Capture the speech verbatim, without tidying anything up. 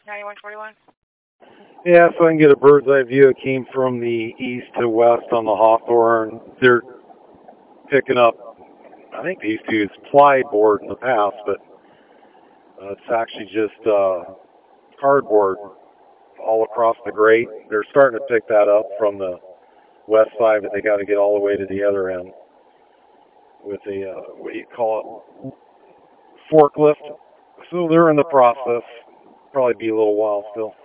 ninety-one forty-one. Yeah, so I can get a bird's eye view. It came from the east to west on the Hawthorne. They're picking up, I think they used to use ply board in the past, but uh, it's actually just uh, cardboard all across the grate. They're starting to pick that up from the west side, but they got to get all the way to the other end with a, uh, what do you call it, forklift. So they're in the process. Probably be a little while still.